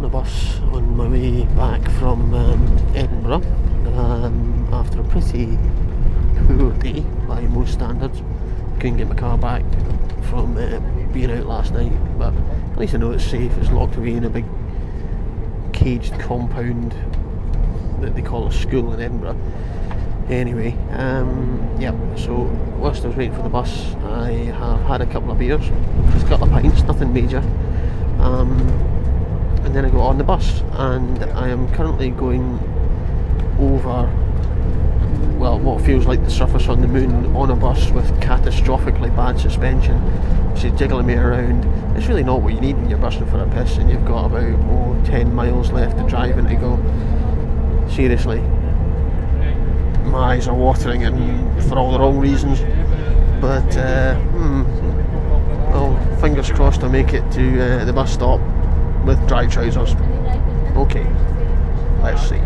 on a bus on my way back from Edinburgh after a pretty poor day by most standards. Couldn't get my car back from being out last night, but at least I know it's safe. It's locked away in a big caged compound that they call a school in Edinburgh. Anyway, so whilst I was waiting for the bus, I have had a couple of beers, just a couple of pints, nothing major, and then I got on the bus, and I am currently going over, well, what feels like the surface on the moon on a bus with catastrophically bad suspension. She's jiggling me around. It's really not what you need when you're busting for a piss and you've got about 10 miles left to drive and to go. Seriously, my eyes are watering, and for all the wrong reasons, but well, fingers crossed I make it to the bus stop with dry trousers. Okay, let's see.